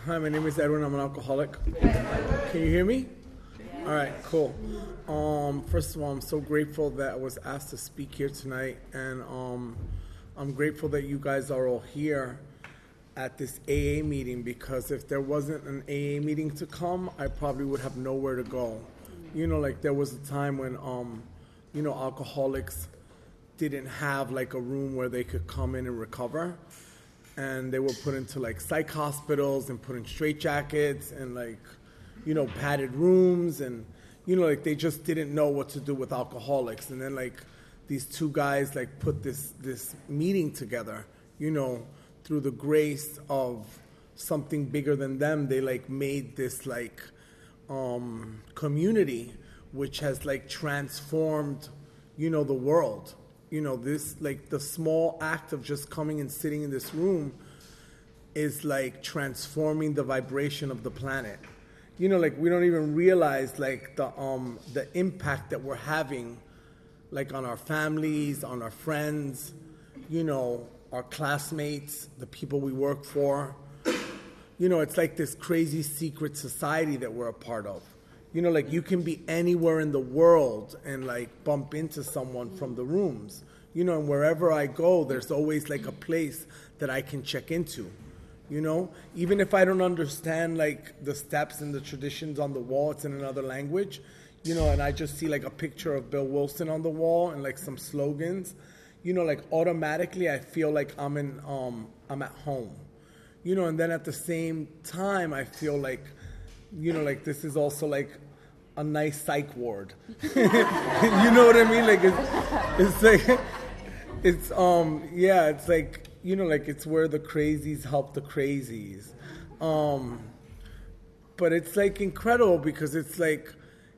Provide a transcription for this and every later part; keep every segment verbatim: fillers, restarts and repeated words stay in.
Hi, my name is Edwin. I'm an alcoholic. Can you hear me? All right, cool. Um, first of all, I'm so grateful that I was asked to speak here tonight, and um, I'm grateful that you guys are all here at this A A meeting, because if there wasn't an A A meeting to come, I probably would have nowhere to go. You know, like there was a time when, um, you know, alcoholics didn't have like a room where they could come in and recover. And they were put into like psych hospitals and put in straitjackets and like, you know, padded rooms, and, you know, like they just didn't know what to do with alcoholics. And then like these two guys like put this, this meeting together, you know, through the grace of something bigger than them. They like made this like um, community, which has like transformed, you know, the world. You know, this, like, the small act of just coming and sitting in this room is, like, transforming the vibration of the planet. You know, like, we don't even realize, like, the um the impact that we're having, like, on our families, on our friends, you know, our classmates, the people we work for. You know, it's like this crazy secret society that we're a part of. You know, like you can be anywhere in the world and like bump into someone from the rooms. You know, and wherever I go, there's always like a place that I can check into. You know, even if I don't understand like the steps and the traditions on the wall, it's in another language. You know, and I just see like a picture of Bill Wilson on the wall and like some slogans. You know, like automatically I feel like I'm in, um, I'm at home. You know, and then at the same time I feel like, you know, like this is also like a nice psych ward. You know what I mean? Like it's, it's like, it's, um, yeah, it's like, you know, like it's where the crazies help the crazies. Um, but it's like incredible because it's like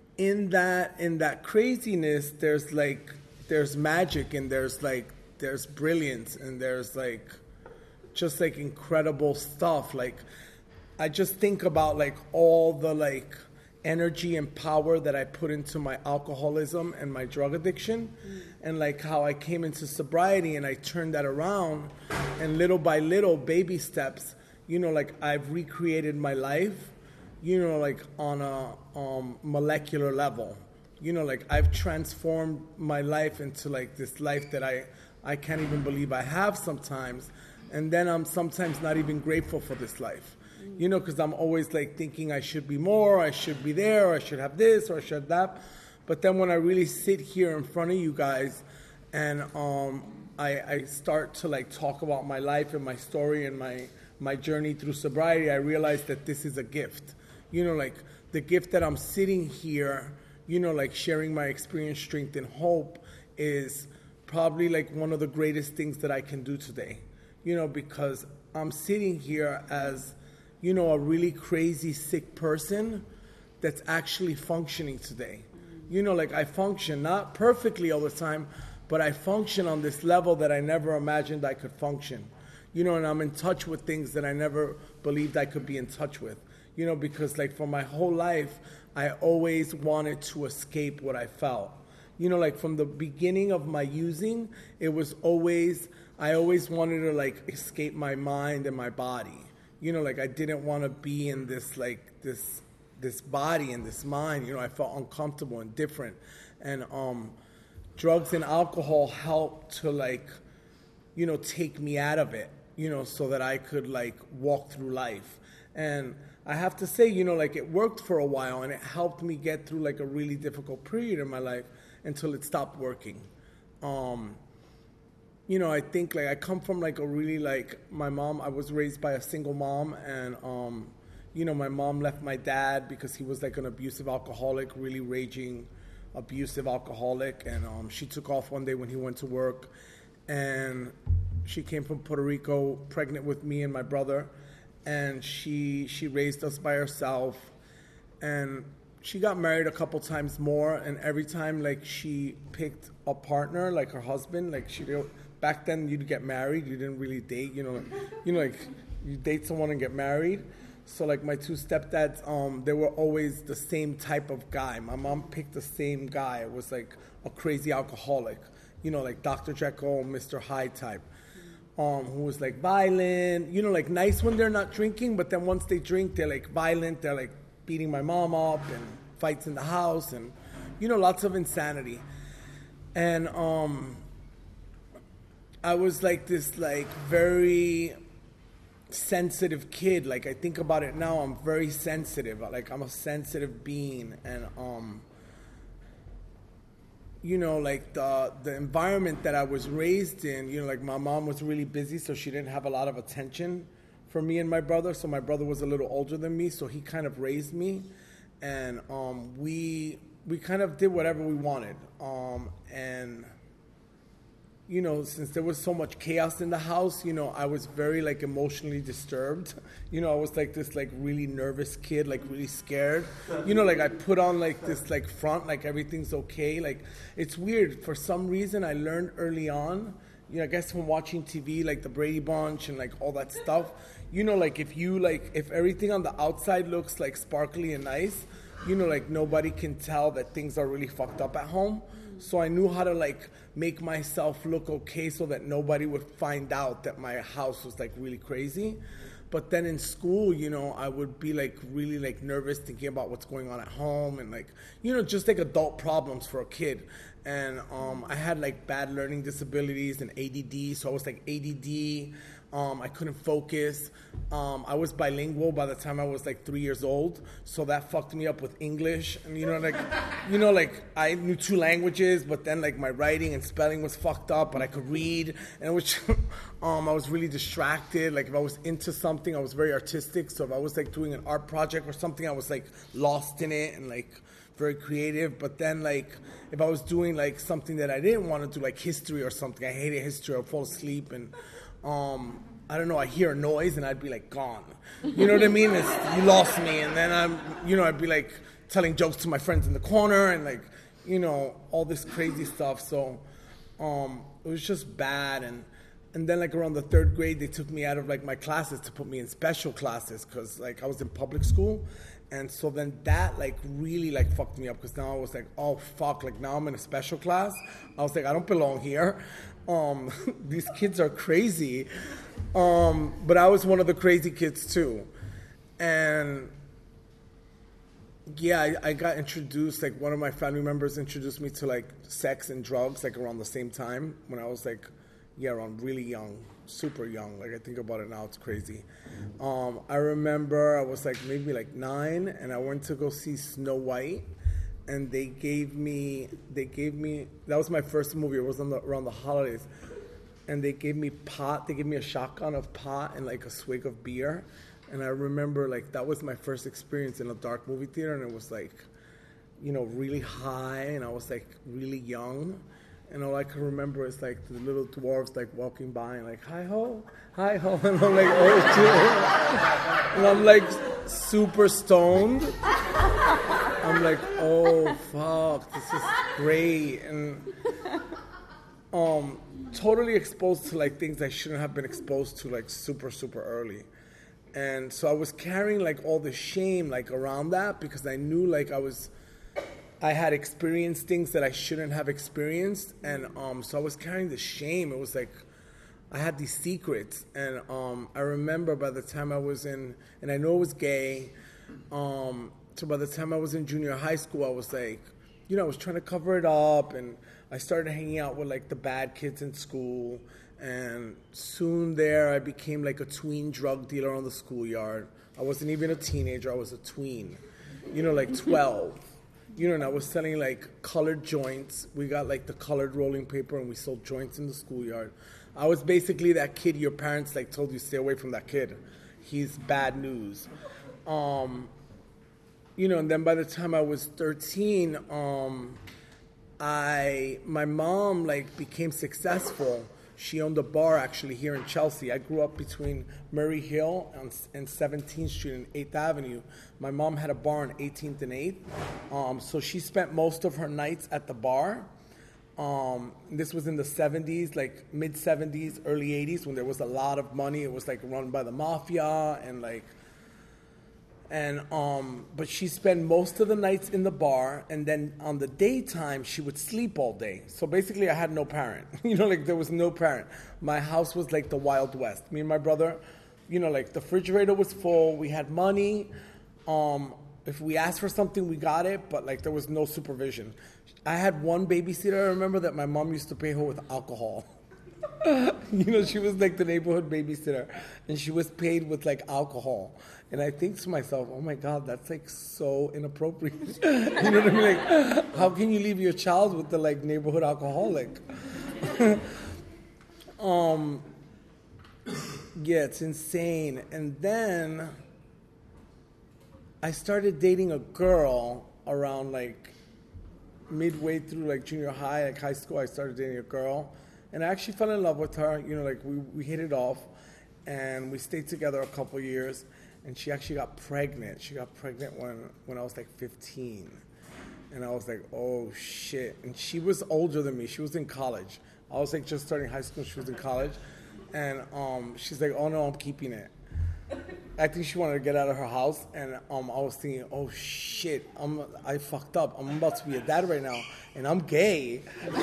in that, in that craziness, there's like, there's magic and there's like, there's brilliance and there's like, just like incredible stuff. Like, I just think about like all the like energy and power that I put into my alcoholism and my drug addiction, mm. and like how I came into sobriety and I turned that around, and little by little, baby steps, you know, like I've recreated my life, you know, like on a um, molecular level, you know, like I've transformed my life into like this life that I, I can't even believe I have sometimes, and then I'm sometimes not even grateful for this life. You know, because I'm always like thinking I should be more, I should be there, or I should have this, or I should have that. But then when I really sit here in front of you guys and um, I, I start to like talk about my life and my story and my, my journey through sobriety, I realize that this is a gift. You know, like the gift that I'm sitting here, you know, like sharing my experience, strength, and hope is probably like one of the greatest things that I can do today. You know, because I'm sitting here as, you know, a really crazy sick person that's actually functioning today. You know, like I function, not perfectly all the time, but I function on this level that I never imagined I could function. You know, and I'm in touch with things that I never believed I could be in touch with. You know, because like for my whole life, I always wanted to escape what I felt. You know, like from the beginning of my using, it was always, I always wanted to like escape my mind and my body. You know, like I didn't want to be in this, like this, this body and this mind. You know, I felt uncomfortable and different. And um, drugs and alcohol helped to like, you know, take me out of it, you know, so that I could like walk through life. And I have to say, you know, like it worked for a while and it helped me get through like a really difficult period in my life until it stopped working. Um, You know, I think, like, I come from, like, a really, like, my mom, I was raised by a single mom, and, um, you know, my mom left my dad because he was, like, an abusive alcoholic, really raging abusive alcoholic, and um, she took off one day when he went to work, and she came from Puerto Rico, pregnant with me and my brother, and she she raised us by herself, and she got married a couple times more, and every time, like, she picked a partner, like her husband, like, she back then you'd get married, you didn't really date, you know, you know, like you date someone and get married. So like my two stepdads, um, they were always the same type of guy. My mom picked the same guy. It was like a crazy alcoholic, you know, like Doctor Jekyll, Mister Hyde type. um, who was like violent, you know, like nice when they're not drinking, but then once they drink, they're like violent. They're like beating my mom up and fights in the house and, you know, lots of insanity. And um, I was like this like very sensitive kid. Like I think about it now, I'm very sensitive. Like I'm a sensitive being. And um, you know, like the the environment that I was raised in, you know, like my mom was really busy, so she didn't have a lot of attention for me and my brother. So my brother was a little older than me, so he kind of raised me, and um, we we kind of did whatever we wanted. Um, and you know, since there was so much chaos in the house, you know, I was very like emotionally disturbed. You know, I was like this like really nervous kid, like really scared. You know, like I put on like this like front, like everything's okay. Like it's weird. For some reason, I learned early on, you know, I guess from watching T V, like the Brady Bunch and like all that stuff. You know, like if you like, if everything on the outside looks like sparkly and nice, you know, like nobody can tell that things are really fucked up at home. So I knew how to like make myself look okay so that nobody would find out that my house was like really crazy. But then in school, you know, I would be like really like nervous thinking about what's going on at home and like, you know, just like adult problems for a kid. And um, I had like bad learning disabilities and A D D. So I was like A D D. Um, I couldn't focus. Um, I was bilingual by the time I was like three years old, so that fucked me up with English. And you know, like, you know, like I knew two languages, but then like my writing and spelling was fucked up, but I could read, and which, um, I was really distracted. Like if I was into something, I was very artistic. So if I was like doing an art project or something, I was like lost in it and like very creative. But then like if I was doing like something that I didn't want to do, like history or something, I hated history. I'd fall asleep and. Um, I don't know, I hear a noise and I'd be like gone. You know what I mean? It's, you lost me. And then I'm, you know, I'd be like telling jokes to my friends in the corner and like, you know, all this crazy stuff. So um, it was just bad. And and then like around the third grade, they took me out of like my classes to put me in special classes because like I was in public school. And so then that like really like fucked me up because now I was like, oh fuck, like now I'm in a special class. I was like, I don't belong here. Um, these kids are crazy. Um, but I was one of the crazy kids too. And yeah, I, I got introduced, like one of my family members introduced me to like sex and drugs like around the same time when I was like, yeah, around really young, super young. Like I think about it now, it's crazy. Um, I remember I was like maybe like nine and I went to go see Snow White. And they gave me, they gave me, that was my first movie. It was on the, around the holidays. And they gave me pot, they gave me a shotgun of pot and like a swig of beer. And I remember like that was my first experience in a dark movie theater. And it was like, you know, really high. And I was like really young. And all I can remember is like the little dwarves like walking by and like, hi ho, hi ho. And I'm like, oh shit. And I'm like super stoned. I'm like, oh fuck, this is great. And um, totally exposed to like things I shouldn't have been exposed to like super, super early. And so I was carrying like all the shame like around that because I knew like I was, I had experienced things that I shouldn't have experienced. And um, so I was carrying the shame. It was like, I had these secrets. And um, I remember by the time I was in, and I know it was gay, um, so by the time I was in junior high school, I was like, you know, I was trying to cover it up. And I started hanging out with like the bad kids in school. And soon there, I became like a tween drug dealer on the schoolyard. I wasn't even a teenager. I was a tween, you know, like twelve. You know, and I was selling like colored joints. We got like the colored rolling paper and we sold joints in the schoolyard. I was basically that kid your parents like told you stay away from that kid. He's bad news. Um, you know, and then by the time I was thirteen, um, I my mom like became successful. She owned a bar actually here in Chelsea. I grew up between Murray Hill and, and seventeenth Street and eighth Avenue. My mom had a bar on eighteenth and eighth. Um, so she spent most of her nights at the bar. Um, this was in the seventies, like mid-seventies, early eighties, when there was a lot of money. It was like run by the mafia and like... And um, but she spent most of the nights in the bar, and then on the daytime she would sleep all day. So basically, I had no parent. You know, like there was no parent. My house was like the Wild West. Me and my brother, you know, like the refrigerator was full. We had money. Um, if we asked for something, we got it. But like there was no supervision. I had one babysitter. I remember that my mom used to pay her with alcohol. You know, she was like the neighborhood babysitter, and she was paid with like alcohol. And I think to myself, oh my God, that's like so inappropriate. You know what I mean? Like, how can you leave your child with the like neighborhood alcoholic? um, yeah, it's insane. And then I started dating a girl around like midway through like junior high, like high school. I started dating a girl. And I actually fell in love with her. You know, like we, we hit it off, and we stayed together a couple years. And she actually got pregnant. She got pregnant when, when I was like fifteen. And I was like, oh shit. And she was older than me. She was in college. I was like just starting high school. She was in college. And um, she's like, oh no, I'm keeping it. I think she wanted to get out of her house, and um, I was thinking, oh shit, I'm I fucked up. I'm about to be a dad right now, and I'm gay.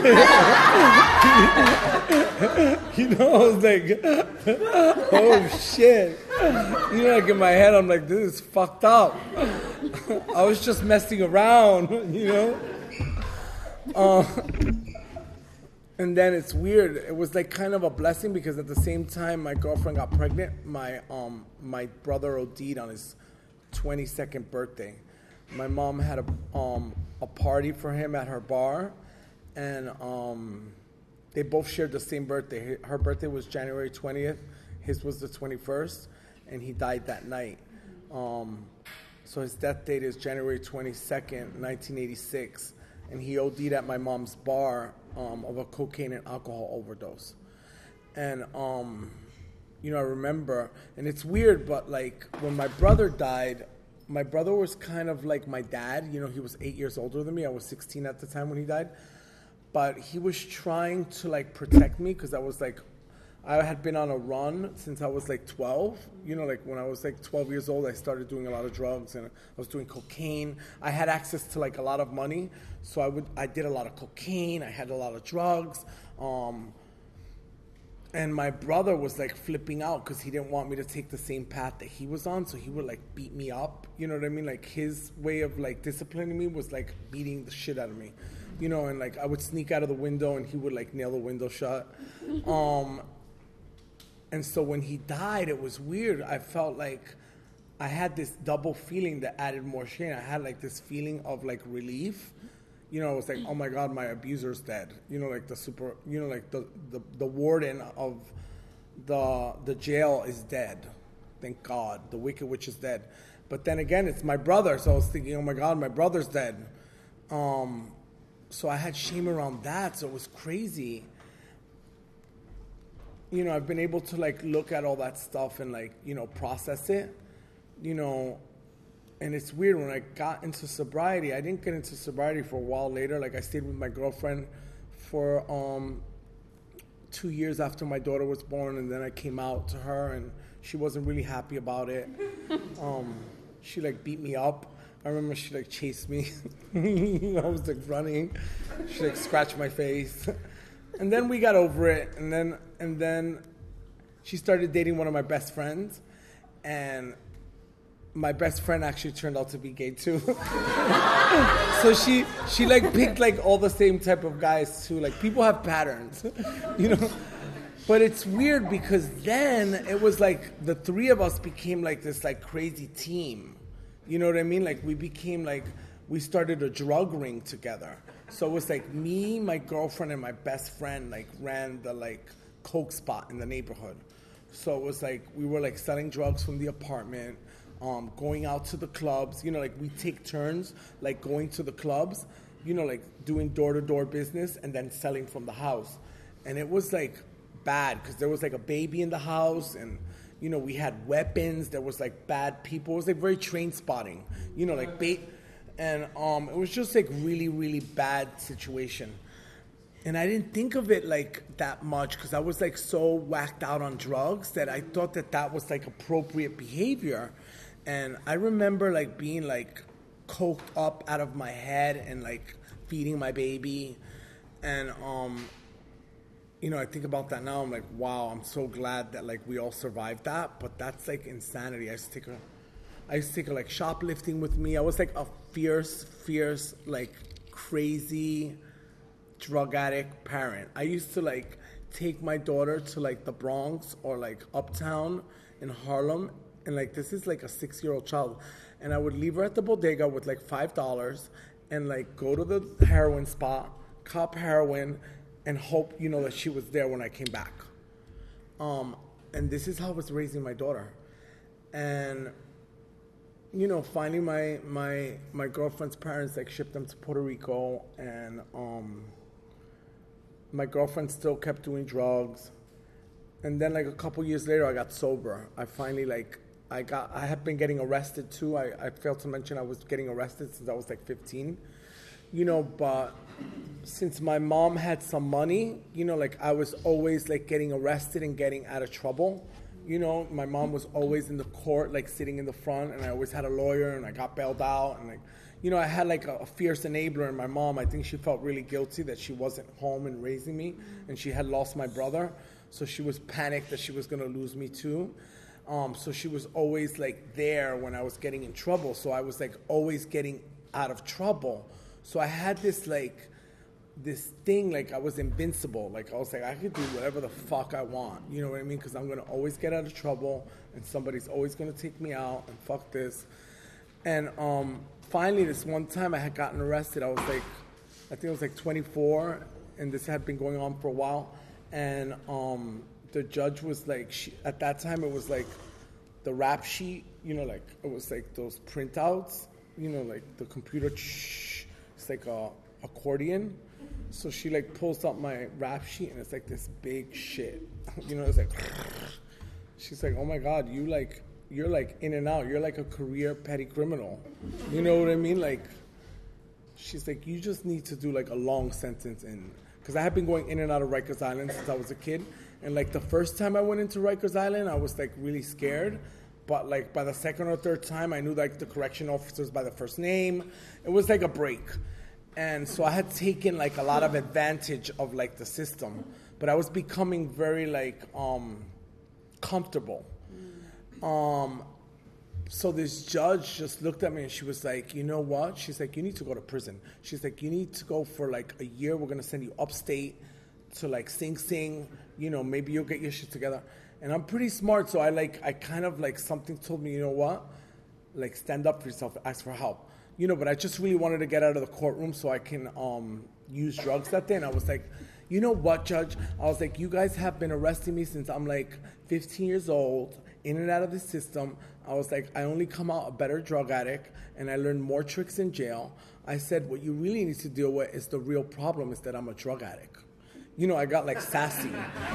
You know, I was like, oh shit. You know, like in my head, I'm like, this is fucked up. I was just messing around, you know. Uh, And then it's weird. It was like kind of a blessing because at the same time my girlfriend got pregnant, my um my brother O D'd on his twenty-second birthday. My mom had a um a party for him at her bar, and um they both shared the same birthday. Her birthday was January twentieth, his was the twenty-first, and he died that night. Um, so his death date is January twenty-second, nineteen eighty-six, and he O D'd at my mom's bar. Um, of a cocaine and alcohol overdose. And, um, you know, I remember, and it's weird, but like when my brother died, my brother was kind of like my dad. You know, he was eight years older than me. I was sixteen at the time when he died. But he was trying to like protect me because I was like, I had been on a run since I was like twelve. You know, like when I was like twelve years old, I started doing a lot of drugs, and I was doing cocaine. I had access to like a lot of money, so I would I did a lot of cocaine. I had a lot of drugs, um, and my brother was like flipping out because he didn't want me to take the same path that he was on. So he would like beat me up. You know what I mean? Like his way of like disciplining me was like beating the shit out of me. You know, and like I would sneak out of the window, and he would like nail the window shut. Um, And so when he died, it was weird. I felt like I had this double feeling that added more shame. I had like this feeling of like relief. You know, it was like, oh my God, my abuser's dead. You know, like the super, you know, like the, the, the warden of the the jail is dead. Thank God. The Wicked Witch is dead. But then again, it's my brother. So I was thinking, oh my God, my brother's dead. Um, so I had shame around that. So it was crazy. You know, I've been able to, like, look at all that stuff and, like, you know, process it, you know, and it's weird. When I got into sobriety, I didn't get into sobriety for a while later. Like, I stayed with my girlfriend for um, two years after my daughter was born, and then I came out to her, and she wasn't really happy about it. Um, she, like, beat me up. I remember she, like, chased me. I was, like, running. She, like, scratched my face. And then we got over it, and then and then she started dating one of my best friends, and my best friend actually turned out to be gay too. So she she like picked like all the same type of guys too. Like people have patterns, you know. But it's weird because then it was like the three of us became like this like crazy team. You know what I mean? Like we became like we started a drug ring together. So it was like me, my girlfriend, and my best friend like ran the like coke spot in the neighborhood. So it was like we were like selling drugs from the apartment, um, going out to the clubs. You know, like we take turns like going to the clubs. You know, like doing door to door business and then selling from the house. And it was like bad because there was like a baby in the house, and you know we had weapons. There was like bad people. It was like very train spotting. You know, like bait. And um, it was just like really, really bad situation. And I didn't think of it like that much because I was like so whacked out on drugs that I thought that that was like appropriate behavior. And I remember like being like coked up out of my head and like feeding my baby. And, um, you know, I think about that now. I'm like, wow, I'm so glad that like we all survived that. But that's like insanity. I used to take her, I used to take her like shoplifting with me. I was like a fierce, fierce, like crazy drug addict parent. I used to like take my daughter to like the Bronx or like Uptown in Harlem. And like, this is like a six year old child. And I would leave her at the bodega with like five dollars and like go to the heroin spot, cop heroin, and hope, you know, that she was there when I came back. Um, and this is how I was raising my daughter. And, you know, finally my my my girlfriend's parents like shipped them to Puerto Rico, and um, my girlfriend still kept doing drugs. And then like a couple years later, I got sober. I finally like, I got, I had been getting arrested too. I, I failed to mention I was getting arrested since I was like fifteen, you know, but since my mom had some money, you know, like I was always like getting arrested and getting out of trouble. You know, my mom was always in the court, like sitting in the front, and I always had a lawyer, and I got bailed out. And like, you know, I had like a, a fierce enabler in my mom. I think she felt really guilty that she wasn't home and raising me, and she had lost my brother. So she was panicked that she was going to lose me too. Um, so she was always like there when I was getting in trouble. So I was like always getting out of trouble. So I had this like, this thing, like I was invincible. Like I was like, I could do whatever the fuck I want. You know what I mean? Because I'm going to always get out of trouble, and somebody's always going to take me out, and fuck this. And um, finally, this one time I had gotten arrested. I was like, I think I was like twenty-four, and this had been going on for a while. And um, the judge was like, she, at that time it was like the rap sheet, you know, like it was like those printouts, you know, like the computer, it's like a accordion. So she like pulls up my rap sheet, and it's like this big shit, you know, it's like, she's like, oh my God, you like, you're like in and out, you're like a career petty criminal, you know what I mean? Like, she's like, you just need to do like a long sentence in. Because I had been going in and out of Rikers Island since I was a kid. And, like, the first time I went into Rikers Island, I was, like, really scared. But, like, by the second or third time, I knew, like, the correction officers by the first name. It was, like, a break. And so I had taken, like, a lot of advantage of, like, the system. But I was becoming very, like, um, comfortable. Um, so this judge just looked at me, and she was like, you know what? She's like, you need to go to prison. She's like, you need to go for like a year. We're going to send you upstate to like Sing Sing. You know, maybe you'll get your shit together. And I'm pretty smart. So I like, I kind of like, something told me, you know what? Like, stand up for yourself, ask for help. You know, but I just really wanted to get out of the courtroom so I can um, use drugs that day. And I was like, you know what, Judge? I was like, you guys have been arresting me since I'm like fifteen years old, in and out of the system. I was like, I only come out a better drug addict, and I learned more tricks in jail. I said, what you really need to deal with is the real problem is that I'm a drug addict. You know, I got like sassy.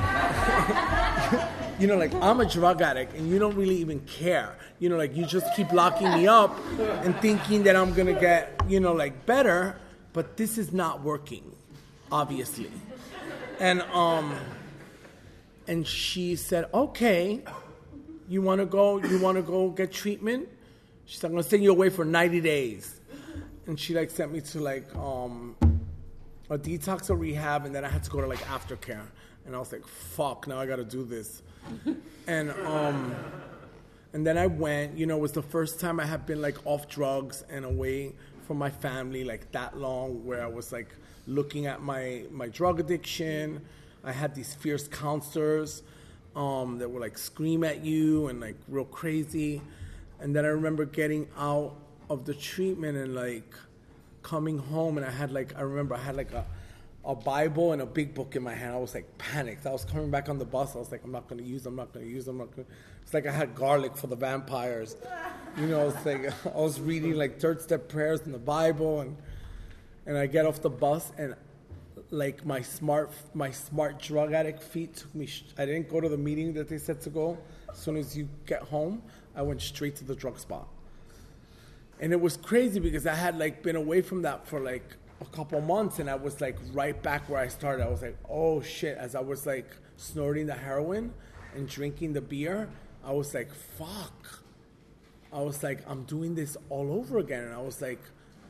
You know, like I'm a drug addict, and you don't really even care. You know, like you just keep locking me up and thinking that I'm going to get, you know, like better, but this is not working, obviously. And, um, and she said, okay. You want to go, you want to go get treatment? She said, I'm going to send you away for ninety days. And she like sent me to like um, a detox or rehab, and then I had to go to like aftercare. And I was like, fuck, now I got to do this. and um, and then I went, you know, it was the first time I had been like off drugs and away from my family like that long, where I was like looking at my, my drug addiction. I had these fierce counselors Um, that would like scream at you and like real crazy. And then I remember getting out of the treatment and like coming home, and I had like, I remember I had like a, a Bible and a big book in my hand. I was like panicked. I was coming back on the bus. I was like, I'm not going to use, I'm not going to use, I'm not going to. It's like I had garlic for the vampires. You know, it's like I was reading like third step prayers in the Bible, and and I get off the bus, and like my smart, my smart drug addict feet took me. Sh- I didn't go to the meeting that they said to go. As soon as you get home, I went straight to the drug spot, and it was crazy because I had like been away from that for like a couple months, and I was like right back where I started. I was like, oh shit! As I was like snorting the heroin and drinking the beer, I was like, fuck. I was like, I'm doing this all over again. And I was like,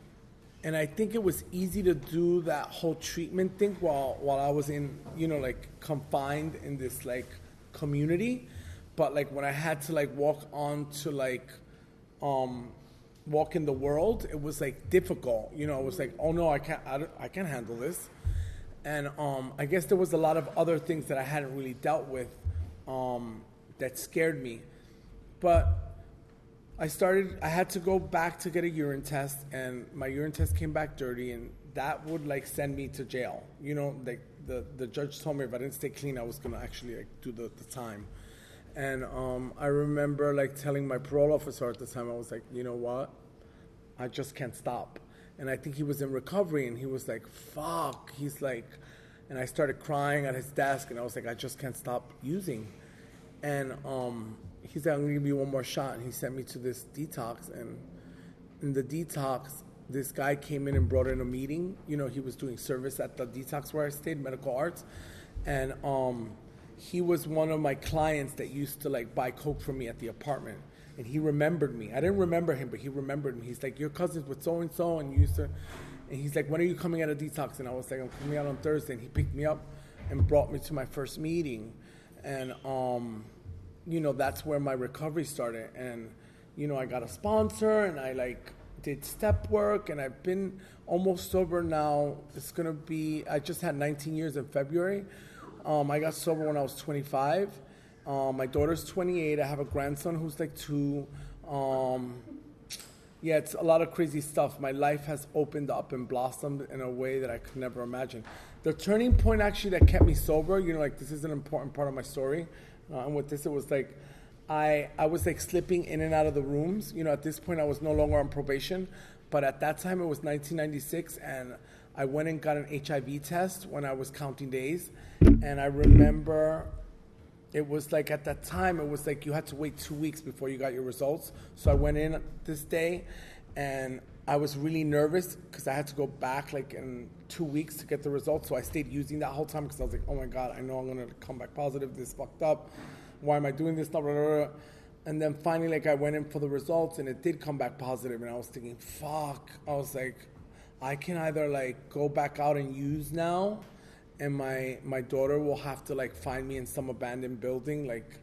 and I think it was easy to do that whole treatment thing while while I was in, you know, like confined in this like community. But like when I had to like walk on to like, um, walk in the world, it was like difficult. You know, it was like, oh no, I can't, I, don't, I can't handle this. And um, I guess there was a lot of other things that I hadn't really dealt with um, that scared me. But I started, I had to go back to get a urine test, and my urine test came back dirty, and that would like send me to jail. You know, like the, the judge told me if I didn't stay clean, I was going to actually like do the, the time. And um, I remember like telling my parole officer at the time, I was like, you know what? I just can't stop. And I think he was in recovery, and he was like, fuck. He's like, and I started crying at his desk, and I was like, I just can't stop using. And um, he said, I'm going to give you one more shot. And he sent me to this detox. And in the detox, this guy came in and brought in a meeting. You know, he was doing service at the detox where I stayed, Medical Arts. And um, he was one of my clients that used to like buy Coke from me at the apartment. And he remembered me. I didn't remember him, but he remembered me. He's like, you're cousins with so-and-so, and you used to... And he's like, when are you coming out of detox? And I was like, I'm coming out on Thursday. And he picked me up and brought me to my first meeting. And, um, you know, that's where my recovery started. And, you know, I got a sponsor, and I, like, did step work. And I've been almost sober now. It's going to be... I just had nineteen years in February. Um, I got sober when I was twenty-five. Um, my daughter's twenty-eight. I have a grandson who's like two. Um, yeah, it's a lot of crazy stuff. My life has opened up and blossomed in a way that I could never imagine. The turning point actually that kept me sober, you know, like this is an important part of my story. Uh, and with this, it was like I, I was like slipping in and out of the rooms. You know, at this point, I was no longer on probation. But at that time, it was nineteen ninety-six, and I went and got an H I V test when I was counting days. And I remember... It was like at that time, it was like you had to wait two weeks before you got your results. So I went in this day, and I was really nervous because I had to go back like in two weeks to get the results. So I stayed using that whole time because I was like, oh my God, I know I'm going to come back positive. This is fucked up. Why am I doing this? Blah, blah, blah, blah. And then finally, like I went in for the results, and it did come back positive. And I was thinking, fuck. I was like, I can either like go back out and use now, and my, my daughter will have to like find me in some abandoned building, like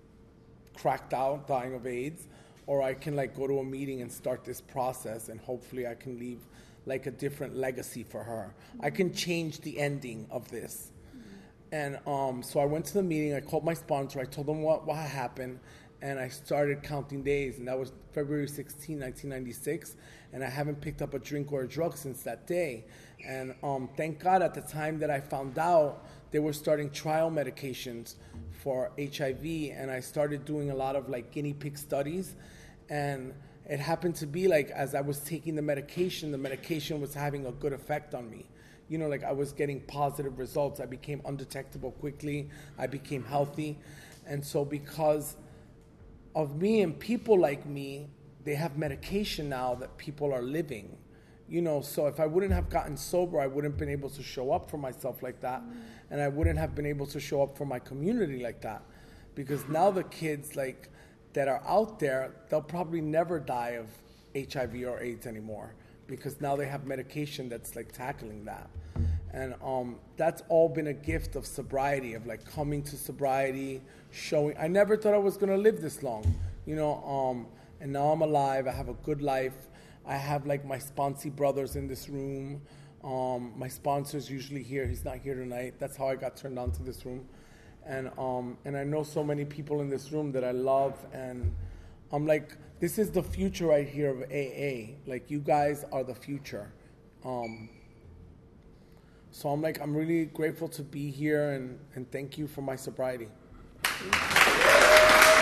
cracked out, dying of AIDS, or I can like go to a meeting and start this process, and hopefully I can leave like a different legacy for her. I can change the ending of this. And um, so I went to the meeting, I called my sponsor, I told them what, what happened, and I started counting days, and that was February sixteenth, nineteen ninety-six, and I haven't picked up a drink or a drug since that day. And um, thank God at the time that I found out, they were starting trial medications for H I V, and I started doing a lot of like guinea pig studies. And it happened to be like as I was taking the medication, the medication was having a good effect on me. You know, like I was getting positive results. I became undetectable quickly. I became healthy. And so because of me and people like me, they have medication now that people are living. You know, so if I wouldn't have gotten sober, I wouldn't have been able to show up for myself like that. Mm. And I wouldn't have been able to show up for my community like that. Because now the kids like that are out there, they'll probably never die of H I V or AIDS anymore. Because now they have medication that's like tackling that. And um, that's all been a gift of sobriety, of like coming to sobriety, showing. I never thought I was going to live this long, you know, um, and now I'm alive. I have a good life. I have like my sponsee brothers in this room. Um, my sponsor's usually here. He's not here tonight. That's how I got turned on to this room. And um, and I know so many people in this room that I love. And I'm like, this is the future right here of A A. Like, you guys are the future. Um, so I'm like, I'm really grateful to be here, and, and thank you for my sobriety.